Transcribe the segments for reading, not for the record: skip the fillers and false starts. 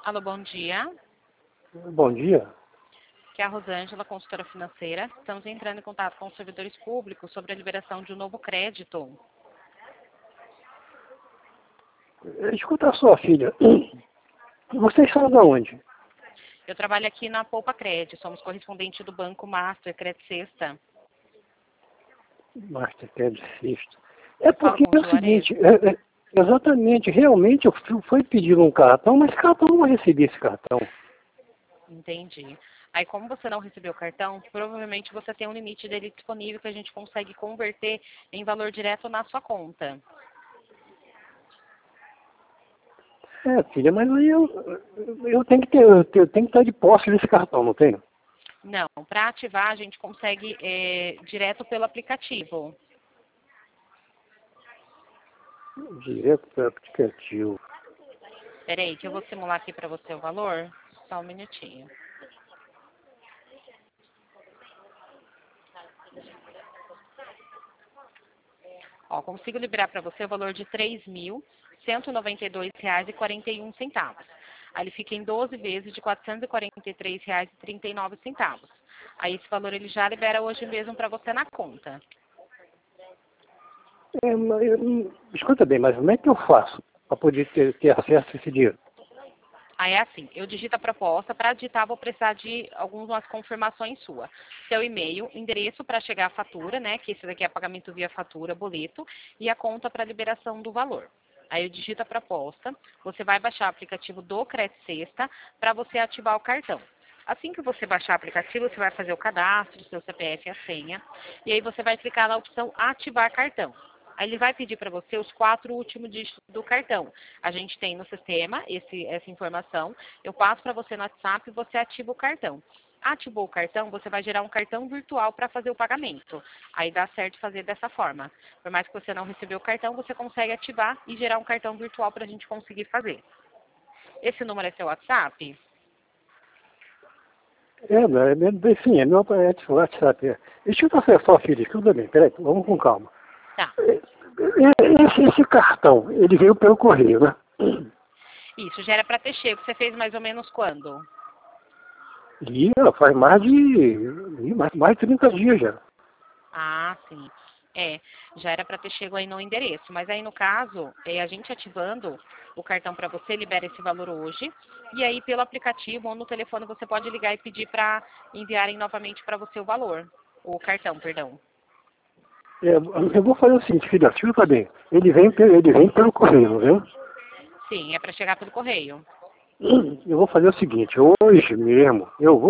Alô, bom dia. Bom dia. Aqui é a Rosângela, consultora financeira. Estamos entrando em contato com os servidores públicos sobre a liberação de um novo crédito. Escuta só, filha. Vocês são de onde? Eu trabalho aqui na Poupa Cred. Somos correspondente do Banco Master Cred Sexta. Mastercard Sexta. É Fala porque com é o o Juarez. seguinte, exatamente, realmente eu fui pedir um cartão, mas cartão eu não recebi esse cartão. Entendi. Aí, como você não recebeu o cartão, provavelmente você tem um limite dele disponível que a gente consegue converter em valor direto na sua conta. É, filha, mas aí eu tenho que ter, eu tenho que estar de posse desse cartão, não tenho? Não, para ativar a gente consegue direto pelo aplicativo. Direto para o aplicativo. Peraí, que eu vou simular aqui para você o valor. Só um minutinho. Ó, consigo liberar para você o valor de R$ 3.192,41. Aí ele fica em 12 vezes de R$ 443,39. Aí esse valor ele já libera hoje mesmo para você na conta. Escuta bem, mas como é que eu faço para poder ter acesso a esse dinheiro? Aí é assim, eu digito a proposta, para digitar vou precisar de algumas confirmações suas. Seu e-mail, endereço para chegar a fatura, né, que esse daqui é pagamento via fatura, boleto, e a conta para liberação do valor. Aí eu digito a proposta, você vai baixar o aplicativo do Credit Sexta para você ativar o cartão. Assim que você baixar o aplicativo, você vai fazer o cadastro, seu CPF e a senha, e aí você vai clicar na opção ativar cartão. Aí ele vai pedir para você os 4 últimos dígitos do cartão. A gente tem no sistema essa informação. Eu passo para você no WhatsApp e você ativa o cartão. Ativou o cartão, você vai gerar um cartão virtual para fazer o pagamento. Aí dá certo fazer dessa forma. Por mais que você não recebeu o cartão, você consegue ativar e gerar um cartão virtual para a gente conseguir fazer. Esse número é seu WhatsApp? Sim, é meu WhatsApp. Escuta só, filha, escuta bem, peraí, vamos com calma. Tá. Esse cartão, ele veio pelo correio, né? Isso, já era para ter chego. Você fez mais ou menos quando? E faz mais de 30 dias já. Ah, sim. Já era para ter chego aí no endereço. Mas aí, no caso, a gente ativando o cartão para você, libera esse valor hoje. E aí, pelo aplicativo ou no telefone, você pode ligar e pedir para enviarem novamente para você o valor. O cartão, perdão. Eu vou fazer o seguinte, filha, escuta bem. Ele vem pelo correio, não viu? Sim, é para chegar pelo correio. Eu vou fazer o seguinte, hoje mesmo,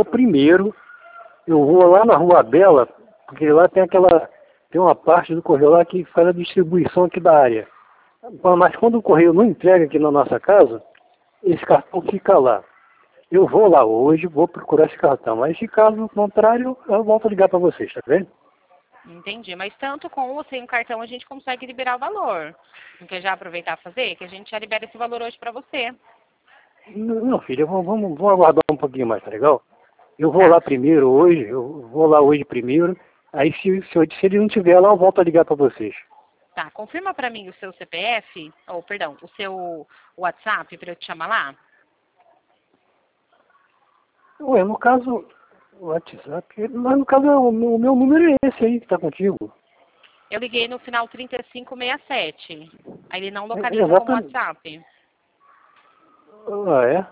eu vou lá na Rua Bela, porque lá tem uma parte do correio lá que faz a distribuição aqui da área. Mas quando o correio não entrega aqui na nossa casa, esse cartão fica lá. Eu vou lá hoje, vou procurar esse cartão. Mas se caso contrário, eu volto a ligar para vocês, tá vendo? Entendi. Mas tanto com ou sem o cartão, a gente consegue liberar o valor. Não quer já aproveitar e fazer? Que a gente já libera esse valor hoje para você. Não, filha, vamos aguardar um pouquinho mais, tá legal? Eu vou Tá. lá primeiro hoje, eu vou lá hoje primeiro. Aí se ele não estiver lá, eu volto a ligar para vocês. Tá. Confirma para mim o seu CPF, ou perdão, o seu WhatsApp para eu te chamar lá. Ué, no caso, o WhatsApp, mas no caso o meu número é esse aí que tá contigo. Eu liguei no final 3567. Aí ele não localiza como Exatamente. WhatsApp. Ah, é?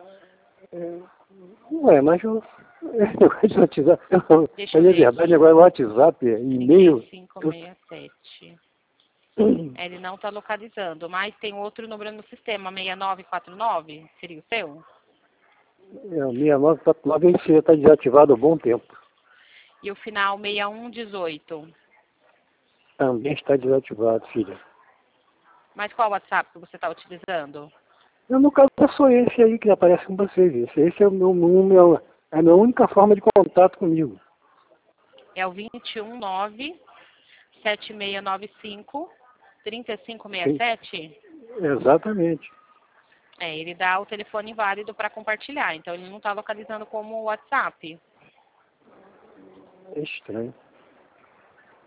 Ué, mas eu. Esse negócio de WhatsApp, Deixa eu mas é ver verdade, aqui. agora é WhatsApp, e-mail. 3567. Ele não está localizando, mas tem outro número no sistema, 6949, seria o seu? O 6949, esse já está desativado há bom tempo. E o final 6118. Também está desativado, filha. Mas qual WhatsApp que você está utilizando? No caso, é só esse aí que aparece com vocês. Esse é o meu número, é a minha única forma de contato comigo. É o 219 7695 Sim, 3567? exatamente. Ele dá o telefone válido para compartilhar, então ele não está localizando como WhatsApp. É estranho.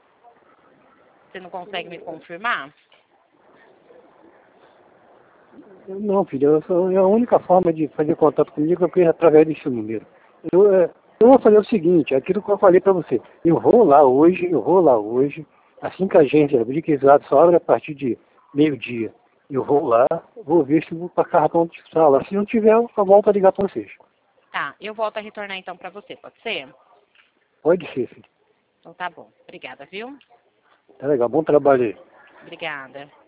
Você não consegue me confirmar? Não, filho, a única forma de fazer contato comigo é através desse número. Eu vou fazer o seguinte, aquilo que eu falei para você. Eu vou lá hoje, assim que a agência abrir, que exato só abre a partir de meio-dia. Eu vou lá, vou ver se o cartão está lá. Se não tiver, eu volto a ligar para vocês. Tá, eu volto a retornar então para você, pode ser? Pode ser, filho. Então tá bom. Obrigada, viu? Tá legal, bom trabalho aí. Obrigada.